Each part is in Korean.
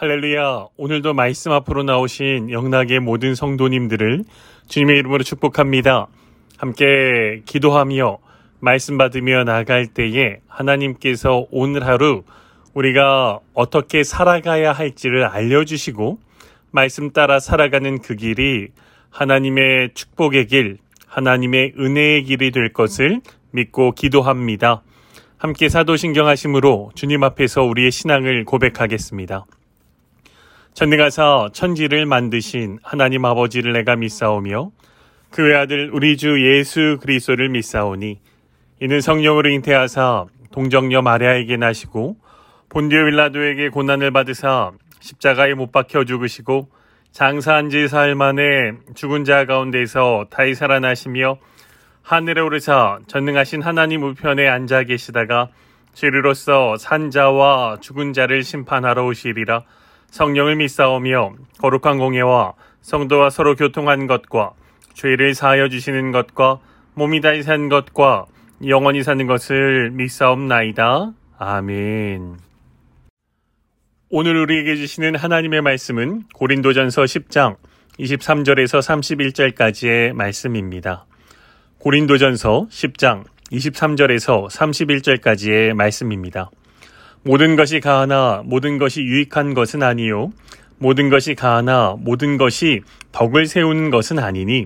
할렐루야. 오늘도 말씀 앞으로 나오신 영락의 모든 성도님들을 주님의 이름으로 축복합니다. 함께 기도하며 말씀 받으며 나갈 때에 하나님께서 오늘 하루 우리가 어떻게 살아가야 할지를 알려주시고 말씀 따라 살아가는 그 길이 하나님의 축복의 길, 하나님의 은혜의 길이 될 것을 믿고 기도합니다. 함께 사도신경 하심으로 주님 앞에서 우리의 신앙을 고백하겠습니다. 전능하사 천지를 만드신 하나님 아버지를 내가 믿사오며 그 외아들 우리 주 예수 그리스도를 믿사오니 이는 성령으로 잉태하사 동정녀 마리아에게 나시고 본디오 빌라도에게 고난을 받으사 십자가에 못 박혀 죽으시고 장사한 지 사흘 만에 죽은 자 가운데서 다시 살아나시며 하늘에 오르사 전능하신 하나님 우편에 앉아 계시다가 죄리로서 산 자와 죽은 자를 심판하러 오시리라. 성령을 믿사오며 거룩한 공예와 성도와 서로 교통한 것과 죄를 사하여 주시는 것과 몸이 다시 산 것과 영원히 사는 것을 믿사옵나이다. 아멘. 오늘 우리에게 주시는 하나님의 말씀은 고린도전서 10장 23절에서 31절까지의 말씀입니다. 고린도전서 10장 23절에서 31절까지의 말씀입니다. 모든 것이 가하나 모든 것이 유익한 것은 아니요 모든 것이 가하나 모든 것이 덕을 세우는 것은 아니니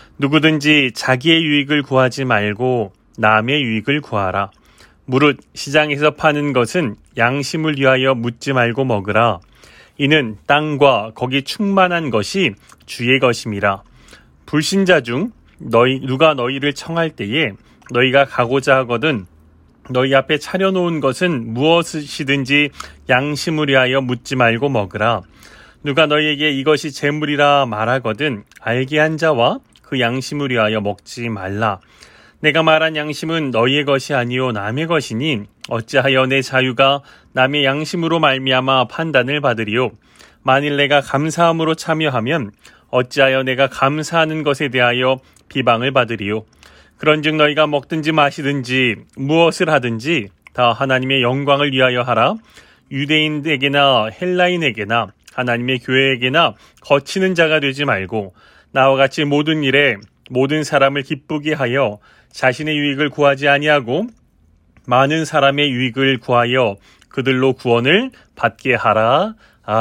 누구든지 자기의 유익을 구하지 말고 남의 유익을 구하라. 무릇 시장에서 파는 것은 양심을 위하여 묻지 말고 먹으라. 이는 땅과 거기 충만한 것이 주의 것임이라. 불신자 중 누가 너희를 청할 때에 너희가 가고자 하거든 너희 앞에 차려놓은 것은 무엇이든지 양심을 위하여 묻지 말고 먹으라. 누가 너희에게 이것이 재물이라 말하거든 알게 한 자와 그 양심을 위하여 먹지 말라. 내가 말한 양심은 너희의 것이 아니요 남의 것이니 어찌하여 내 자유가 남의 양심으로 말미암아 판단을 받으리요. 만일 내가 감사함으로 참여하면 어찌하여 내가 감사하는 것에 대하여 비방을 받으리요. 그런즉 너희가 먹든지 마시든지 무엇을 하든지 다 하나님의 영광을 위하여 하라. 유대인에게나 헬라인에게나 하나님의 교회에게나 거치는 자가 되지 말고 나와 같이 모든 일에 모든 사람을 기쁘게 하여 자신의 유익을 구하지 아니하고 많은 사람의 유익을 구하여 그들로 구원을 받게 하라.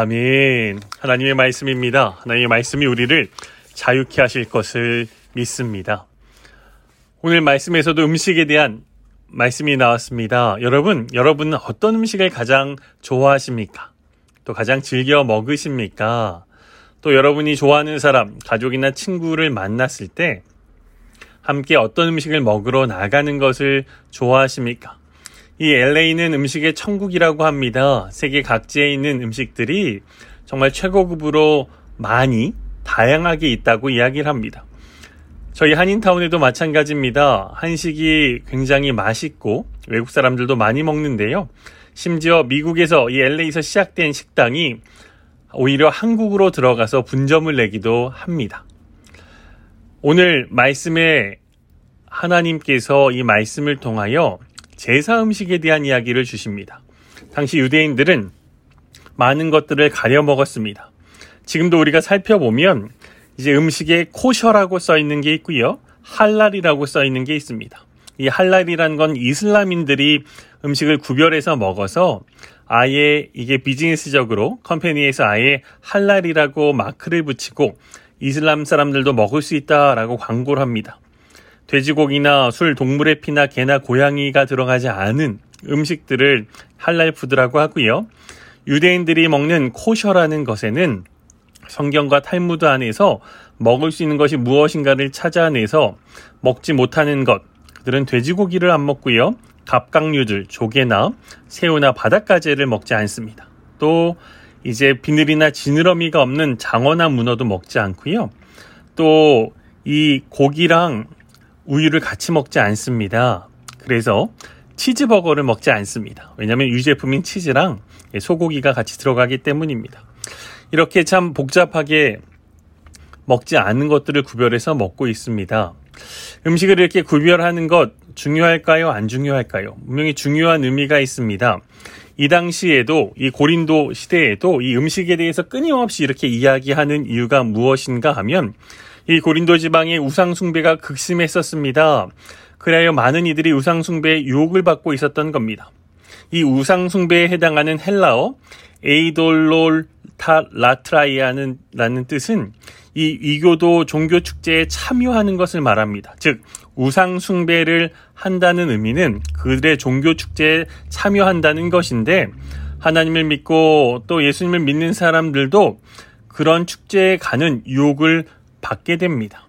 아멘. 하나님의 말씀입니다. 하나님의 말씀이 우리를 자유케 하실 것을 믿습니다. 오늘 말씀에서도 음식에 대한 말씀이 나왔습니다. 여러분은 어떤 음식을 가장 좋아하십니까? 또 가장 즐겨 먹으십니까? 또 여러분이 좋아하는 사람, 가족이나 친구를 만났을 때 함께 어떤 음식을 먹으러 나가는 것을 좋아하십니까? 이 LA는 음식의 천국이라고 합니다. 세계 각지에 있는 음식들이 정말 최고급으로 많이 다양하게 있다고 이야기를 합니다. 저희 한인타운에도 마찬가지입니다. 한식이 굉장히 맛있고 외국 사람들도 많이 먹는데요. 심지어 미국에서 이 LA에서 시작된 식당이 오히려 한국으로 들어가서 분점을 내기도 합니다. 오늘 말씀에 하나님께서 이 말씀을 통하여 제사 음식에 대한 이야기를 주십니다. 당시 유대인들은 많은 것들을 가려 먹었습니다. 지금도 우리가 살펴보면 이제 음식에 코셔라고 써 있는 게 있고요. 할랄이라고 써 있는 게 있습니다. 이 할랄이란 건 이슬람인들이 음식을 구별해서 먹어서 아예 이게 비즈니스적으로 컴퍼니에서 아예 할랄이라고 마크를 붙이고 이슬람 사람들도 먹을 수 있다라고 광고를 합니다. 돼지고기나 술, 동물의 피나 개나 고양이가 들어가지 않은 음식들을 할랄 푸드라고 하고요. 유대인들이 먹는 코셔라는 것에는 성경과 탈무드 안에서 먹을 수 있는 것이 무엇인가를 찾아내서 먹지 못하는 것, 그들은 돼지고기를 안 먹고요. 갑각류들, 조개나 새우나 바닷가재를 먹지 않습니다. 또 이제 비늘이나 지느러미가 없는 장어나 문어도 먹지 않고요. 또 이 고기랑 우유를 같이 먹지 않습니다. 그래서 치즈버거를 먹지 않습니다. 왜냐하면 유제품인 치즈랑 소고기가 같이 들어가기 때문입니다. 이렇게 참 복잡하게 먹지 않은 것들을 구별해서 먹고 있습니다. 음식을 이렇게 구별하는 것 중요할까요? 안 중요할까요? 분명히 중요한 의미가 있습니다. 이 당시에도 이 고린도 시대에도 이 음식에 대해서 끊임없이 이렇게 이야기하는 이유가 무엇인가 하면 이 고린도 지방의 우상 숭배가 극심했었습니다. 그래야 많은 이들이 우상 숭배의 유혹을 받고 있었던 겁니다. 이 우상 숭배에 해당하는 헬라어 에이돌롤라트라이아는 라는 뜻은 이 이교도 종교 축제에 참여하는 것을 말합니다. 즉 우상 숭배를 한다는 의미는 그들의 종교 축제에 참여한다는 것인데 하나님을 믿고 또 예수님을 믿는 사람들도 그런 축제에 가는 유혹을 받게 됩니다.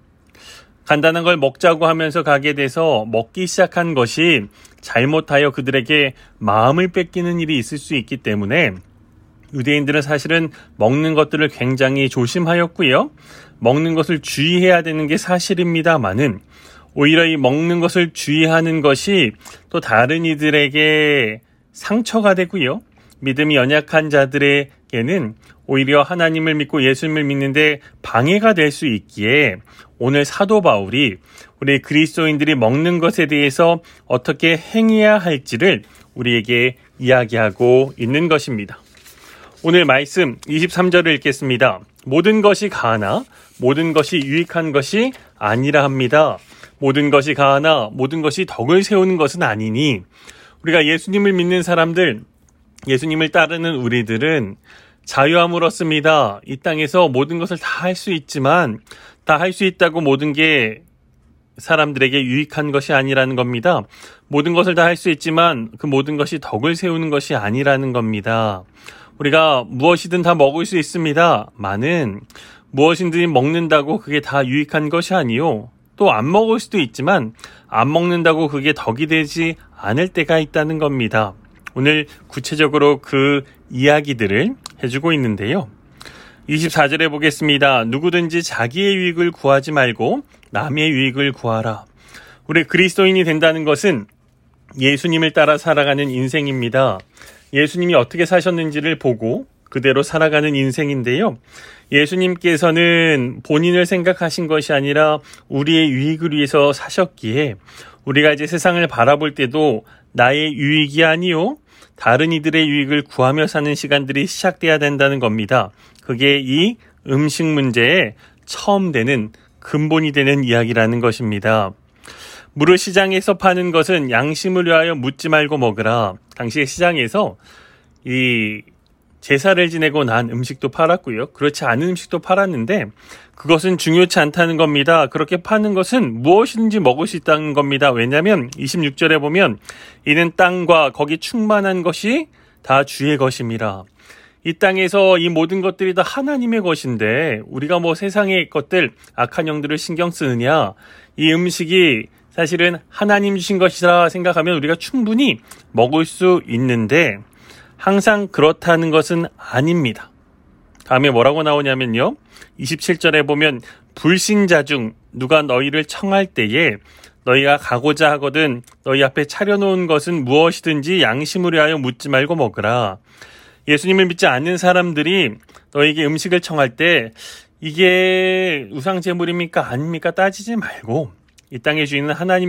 간단한 걸 먹자고 하면서 가게 돼서 먹기 시작한 것이 잘못하여 그들에게 마음을 뺏기는 일이 있을 수 있기 때문에 유대인들은 사실은 먹는 것들을 굉장히 조심하였고요. 먹는 것을 주의해야 되는 게 사실입니다만은 오히려 이 먹는 것을 주의하는 것이 또 다른 이들에게 상처가 되고요. 믿음이 연약한 자들에게는 오히려 하나님을 믿고 예수님을 믿는데 방해가 될 수 있기에 오늘 사도 바울이 우리 그리스도인들이 먹는 것에 대해서 어떻게 행해야 할지를 우리에게 이야기하고 있는 것입니다. 오늘 말씀 23절을 읽겠습니다. 모든 것이 가하나 모든 것이 유익한 것이 아니라 합니다. 모든 것이 가하나 모든 것이 덕을 세우는 것은 아니니 우리가 예수님을 믿는 사람들, 예수님을 따르는 우리들은 자유함을 얻습니다. 이 땅에서 모든 것을 다 할 수 있지만 다 할 수 있다고 모든 게 사람들에게 유익한 것이 아니라는 겁니다. 모든 것을 다 할 수 있지만 그 모든 것이 덕을 세우는 것이 아니라는 겁니다. 우리가 무엇이든 다 먹을 수 있습니다. 많은 무엇이든 먹는다고 그게 다 유익한 것이 아니요. 또 안 먹을 수도 있지만 안 먹는다고 그게 덕이 되지 않을 때가 있다는 겁니다. 오늘 구체적으로 그 이야기들을 해주고 있는데요. 24절에 보겠습니다. 누구든지 자기의 유익을 구하지 말고 남의 유익을 구하라. 우리 그리스도인이 된다는 것은 예수님을 따라 살아가는 인생입니다. 예수님이 어떻게 사셨는지를 보고 그대로 살아가는 인생인데요. 예수님께서는 본인을 생각하신 것이 아니라 우리의 유익을 위해서 사셨기에 우리가 이제 세상을 바라볼 때도 나의 유익이 아니요 다른 이들의 유익을 구하며 사는 시간들이 시작돼야 된다는 겁니다. 그게 이 음식 문제에 처음 되는 근본이 되는 이야기라는 것입니다. 무릇 시장에서 파는 것은 양심을 위하여 묻지 말고 먹으라. 당시에 시장에서 이 제사를 지내고 난 음식도 팔았고요. 그렇지 않은 음식도 팔았는데 그것은 중요치 않다는 겁니다. 그렇게 파는 것은 무엇이든지 먹을 수 있다는 겁니다. 왜냐하면 26절에 보면 이는 땅과 거기 충만한 것이 다 주의 것임이라. 이 땅에서 이 모든 것들이 다 하나님의 것인데 우리가 뭐 세상의 것들 악한 영들을 신경 쓰느냐. 이 음식이 사실은 하나님 주신 것이라 생각하면 우리가 충분히 먹을 수 있는데 항상 그렇다는 것은 아닙니다. 다음에 뭐라고 나오냐면요. 27절에 보면 불신자 중 누가 너희를 청할 때에 너희가 가고자 하거든 너희 앞에 차려놓은 것은 무엇이든지 양심을 위하여 묻지 말고 먹으라. 예수님을 믿지 않는 사람들이 너에게 음식을 청할 때 이게 우상제물입니까 아닙니까 따지지 말고 이 땅의 주인은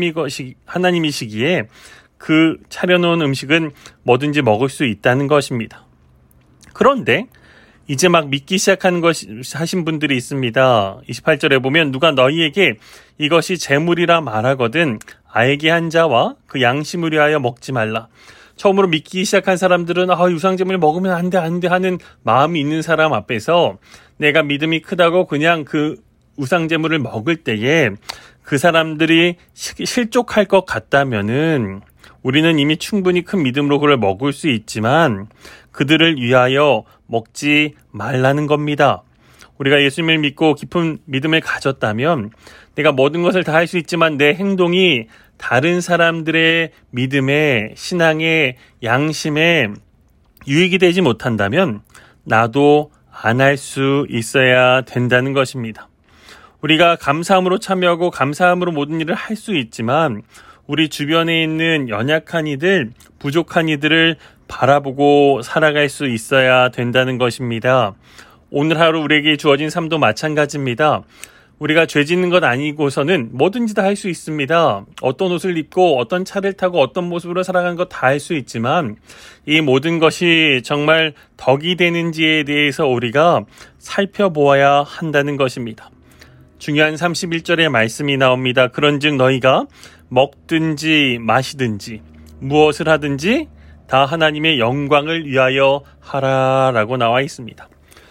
하나님이시기에 그 차려놓은 음식은 뭐든지 먹을 수 있다는 것입니다. 그런데 이제 막 믿기 시작하는 하신 분들이 있습니다. 28절에 보면 누가 너희에게 이것이 재물이라 말하거든 알게 한 자와 그 양심을 위하여 먹지 말라. 처음으로 믿기 시작한 사람들은 우상제물 먹으면 안 돼 하는 마음이 있는 사람 앞에서 내가 믿음이 크다고 그냥 그 우상제물을 먹을 때에 그 사람들이 실족할 것 같다면은 우리는 이미 충분히 큰 믿음으로 그걸 먹을 수 있지만 그들을 위하여 먹지 말라는 겁니다. 우리가 예수님을 믿고 깊은 믿음을 가졌다면 내가 모든 것을 다 할 수 있지만 내 행동이 다른 사람들의 믿음에 신앙에 양심에 유익이 되지 못한다면 나도 안 할 수 있어야 된다는 것입니다. 우리가 감사함으로 참여하고 감사함으로 모든 일을 할 수 있지만 우리 주변에 있는 연약한 이들, 부족한 이들을 바라보고 살아갈 수 있어야 된다는 것입니다. 오늘 하루 우리에게 주어진 삶도 마찬가지입니다. 우리가 죄 짓는 것 아니고서는 뭐든지 다 할 수 있습니다. 어떤 옷을 입고 어떤 차를 타고 어떤 모습으로 살아가는 것 다 할 수 있지만 이 모든 것이 정말 덕이 되는지에 대해서 우리가 살펴보아야 한다는 것입니다. 중요한 31절의 말씀이 나옵니다. 그런즉 너희가 먹든지 마시든지 무엇을 하든지 다 하나님의 영광을 위하여 하라라고 나와 있습니다.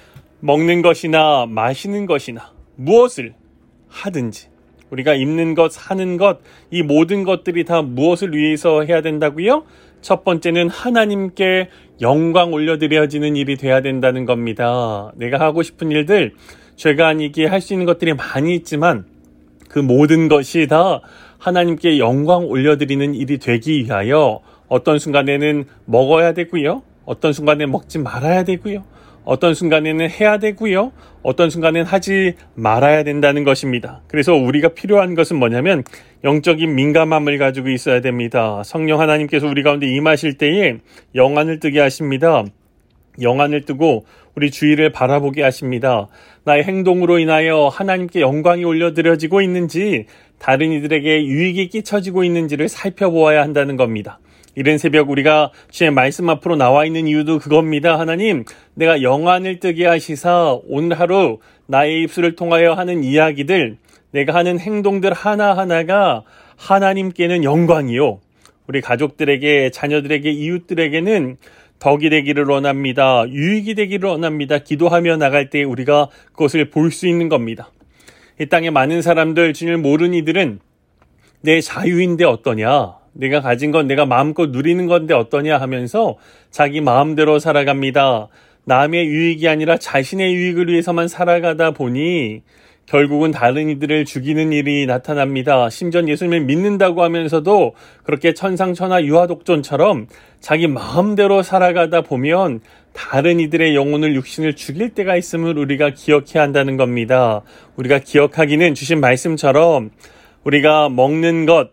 먹는 것이나 마시는 것이나 무엇을 하든지 우리가 입는 것, 사는 것, 이 모든 것들이 다 무엇을 위해서 해야 된다고요? 첫 번째는 하나님께 영광 올려드려지는 일이 돼야 된다는 겁니다. 내가 하고 싶은 일들, 죄가 아니기에 할 수 있는 것들이 많이 있지만 그 모든 것이 다 하나님께 영광 올려드리는 일이 되기 위하여 어떤 순간에는 먹어야 되고요. 어떤 순간에 먹지 말아야 되고요. 어떤 순간에는 해야 되고요. 어떤 순간에는 하지 말아야 된다는 것입니다. 그래서 우리가 필요한 것은 뭐냐면 영적인 민감함을 가지고 있어야 됩니다. 성령 하나님께서 우리 가운데 임하실 때에 영안을 뜨게 하십니다. 영안을 뜨고 우리 주위를 바라보게 하십니다. 나의 행동으로 인하여 하나님께 영광이 올려드려지고 있는지 다른 이들에게 유익이 끼쳐지고 있는지를 살펴보아야 한다는 겁니다. 이른 새벽 우리가 주의 말씀 앞으로 나와 있는 이유도 그겁니다. 하나님, 내가 영안을 뜨게 하시사 오늘 하루 나의 입술을 통하여 하는 이야기들, 내가 하는 행동들 하나하나가 하나님께는 영광이요. 우리 가족들에게, 자녀들에게, 이웃들에게는 덕이 되기를 원합니다. 유익이 되기를 원합니다. 기도하며 나갈 때 우리가 그것을 볼 수 있는 겁니다. 이 땅에 많은 사람들, 주님을 모르는 이들은 내 자유인데 어떠냐? 내가 가진 건 내가 마음껏 누리는 건데 어떠냐 하면서 자기 마음대로 살아갑니다. 남의 유익이 아니라 자신의 유익을 위해서만 살아가다 보니 결국은 다른 이들을 죽이는 일이 나타납니다. 심지어 예수님을 믿는다고 하면서도 그렇게 천상천하 유아독존처럼 자기 마음대로 살아가다 보면 다른 이들의 영혼을 육신을 죽일 때가 있음을 우리가 기억해야 한다는 겁니다. 우리가 기억하기는 주신 말씀처럼 우리가 먹는 것,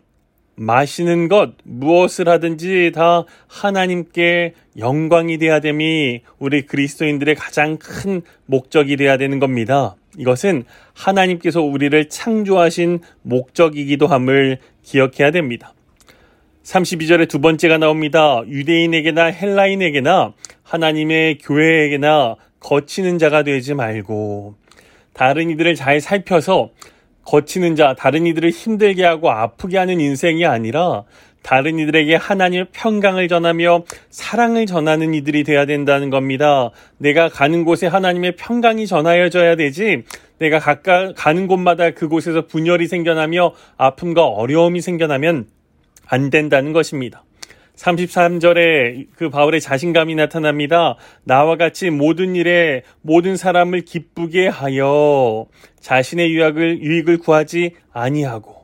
마시는 것, 무엇을 하든지 다 하나님께 영광이 돼야 됨이 우리 그리스도인들의 가장 큰 목적이 돼야 되는 겁니다. 이것은 하나님께서 우리를 창조하신 목적이기도 함을 기억해야 됩니다. 32절에 두 번째가 나옵니다. 유대인에게나 헬라인에게나 하나님의 교회에게나 거치는 자가 되지 말고 다른 이들을 잘 살펴서 거치는 자, 다른 이들을 힘들게 하고 아프게 하는 인생이 아니라 다른 이들에게 하나님의 평강을 전하며 사랑을 전하는 이들이 돼야 된다는 겁니다. 내가 가는 곳에 하나님의 평강이 전하여져야 되지 내가 각각 가는 곳마다 그곳에서 분열이 생겨나며 아픔과 어려움이 생겨나면 안 된다는 것입니다. 33절에 그 바울의 자신감이 나타납니다. 나와 같이 모든 일에 모든 사람을 기쁘게 하여 자신의 유익을 구하지 아니하고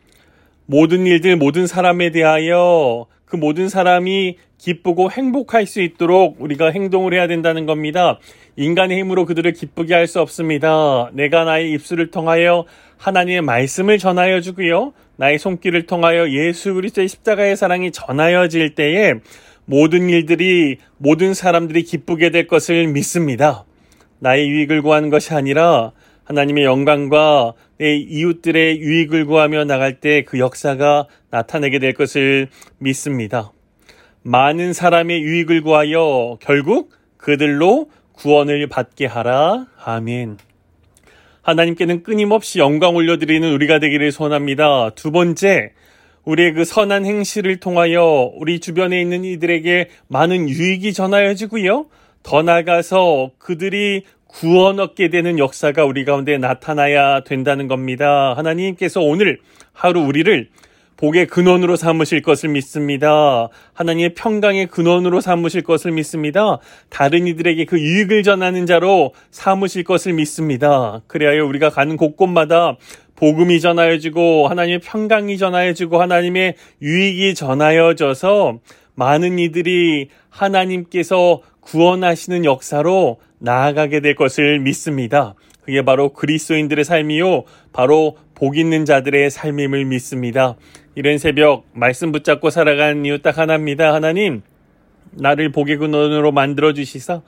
모든 일들 모든 사람에 대하여 그 모든 사람이 기쁘고 행복할 수 있도록 우리가 행동을 해야 된다는 겁니다. 인간의 힘으로 그들을 기쁘게 할 수 없습니다. 내가 나의 입술을 통하여 하나님의 말씀을 전하여 주고요. 나의 손길을 통하여 예수 그리스도의 십자가의 사랑이 전하여질 때에 모든 일들이 모든 사람들이 기쁘게 될 것을 믿습니다. 나의 유익을 구하는 것이 아니라 하나님의 영광과 내 이웃들의 유익을 구하며 나갈 때 그 역사가 나타나게 될 것을 믿습니다. 많은 사람의 유익을 구하여 결국 그들로 구원을 받게 하라. 아멘. 하나님께는 끊임없이 영광 올려드리는 우리가 되기를 소원합니다. 두 번째, 우리의 그 선한 행실을 통하여 우리 주변에 있는 이들에게 많은 유익이 전하여지고요. 더 나아가서 그들이 구원 얻게 되는 역사가 우리 가운데 나타나야 된다는 겁니다. 하나님께서 오늘 하루 우리를 복의 근원으로 삼으실 것을 믿습니다. 하나님의 평강의 근원으로 삼으실 것을 믿습니다. 다른 이들에게 그 유익을 전하는 자로 삼으실 것을 믿습니다. 그래야 우리가 가는 곳곳마다 복음이 전하여지고 하나님의 평강이 전하여지고 하나님의 유익이 전하여져서 많은 이들이 하나님께서 구원하시는 역사로 나아가게 될 것을 믿습니다. 그게 바로 그리스도인들의 삶이요, 바로 복 있는 자들의 삶임을 믿습니다. 이른 새벽 말씀 붙잡고 살아가는 이유 딱 하나입니다. 하나님, 나를 복의 근원으로 만들어 주시사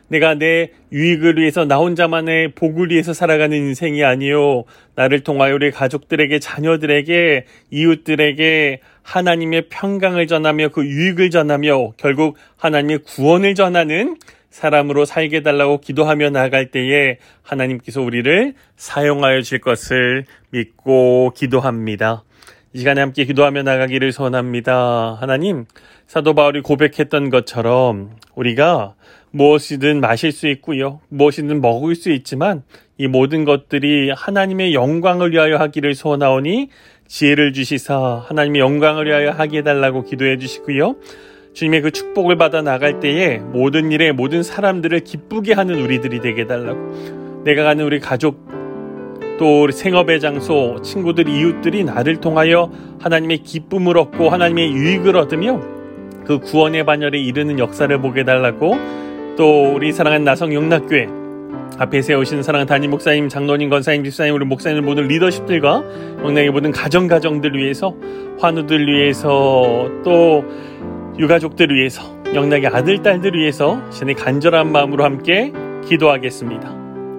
내가 내 유익을 위해서 나 혼자만의 복을 위해서 살아가는 인생이 아니요. 나를 통하여 우리 가족들에게, 자녀들에게, 이웃들에게 하나님의 평강을 전하며 그 유익을 전하며 결국 하나님의 구원을 전하는 사람으로 살게 해달라고 기도하며 나아갈 때에 하나님께서 우리를 사용하여 주실 것을 믿고 기도합니다. 이 시간에 함께 기도하며 나가기를 소원합니다. 하나님, 사도 바울이 고백했던 것처럼 우리가 무엇이든 마실 수 있고요. 무엇이든 먹을 수 있지만 이 모든 것들이 하나님의 영광을 위하여 하기를 소원하오니 지혜를 주시사 하나님의 영광을 위하여 하게 해달라고 기도해 주시고요. 주님의 그 축복을 받아 나갈 때에 모든 일에 모든 사람들을 기쁘게 하는 우리들이 되게 해달라고, 내가 가는 우리 가족 또 우리 생업의 장소, 친구들, 이웃들이 나를 통하여 하나님의 기쁨을 얻고 하나님의 유익을 얻으며 그 구원의 반열에 이르는 역사를 보게 해달라고, 또 우리 사랑하는 나성 영락교회 앞에 세우신 사랑하는 담임 목사님, 장로님, 권사님, 집사님, 우리 목사님 모든 리더십들과 영락의 모든 가정들 위해서, 환우들 위해서, 또 유가족들 위해서, 영락의 아들, 딸들 위해서 신의 간절한 마음으로 함께 기도하겠습니다.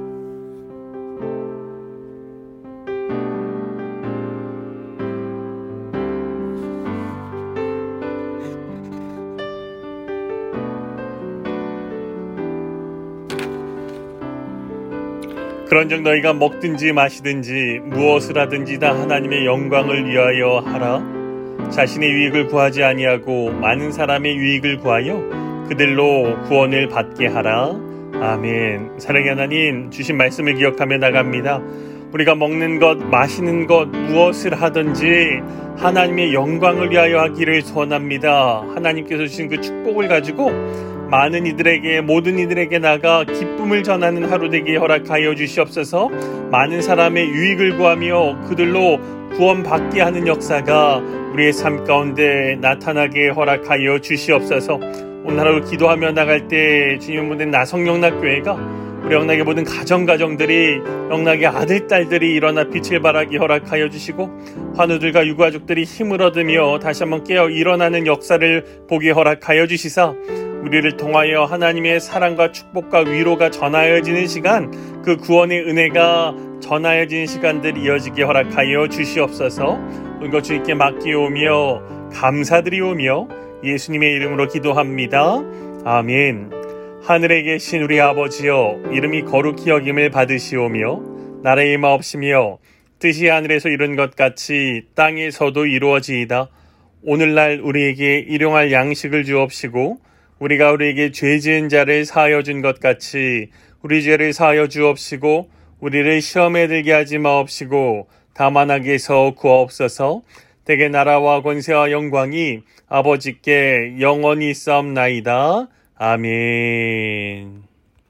그런즉 너희가 먹든지 마시든지 무엇을 하든지 다 하나님의 영광을 위하여 하라. 자신의 유익을 구하지 아니하고 많은 사람의 유익을 구하여 그들로 구원을 받게 하라. 아멘. 사랑의 하나님, 주신 말씀을 기억하며 나갑니다. 우리가 먹는 것, 마시는 것, 무엇을 하든지 하나님의 영광을 위하여 하기를 소원합니다. 하나님께서 주신 그 축복을 가지고 많은 이들에게, 모든 이들에게 나가 기쁨을 전하는 하루 되게 허락하여 주시옵소서. 많은 사람의 유익을 구하며 그들로 구원받게 하는 역사가 우리의 삶 가운데 나타나게 허락하여 주시옵소서. 오늘 하루 기도하며 나갈 때 주님의 모든 나성영락교회가, 우리 영락의 모든 가정들이, 영락의 아들, 딸들이 일어나 빛을 발하게 허락하여 주시고, 환우들과 유가족들이 힘을 얻으며 다시 한번 깨어 일어나는 역사를 보게 허락하여 주시사, 우리를 통하여 하나님의 사랑과 축복과 위로가 전하여지는 시간, 그 구원의 은혜가 전하여지는 시간들이 이어지게 허락하여 주시옵소서. 이것 주님께 맡기오며 감사드리오며 예수님의 이름으로 기도합니다. 아멘. 하늘에 계신 우리 아버지여, 이름이 거룩히 여김을 받으시오며 나라의 마옵시며 뜻이 하늘에서 이룬 것 같이 땅에서도 이루어지이다. 오늘날 우리에게 일용할 양식을 주옵시고 우리가 우리에게 죄 지은 자를 사하여 준 것 같이 우리 죄를 사하여 주옵시고 우리를 시험에 들게 하지 마옵시고 다만 악에서 구하옵소서. 대개 나라와 권세와 영광이 아버지께 영원히 있사옵나이다. 아멘.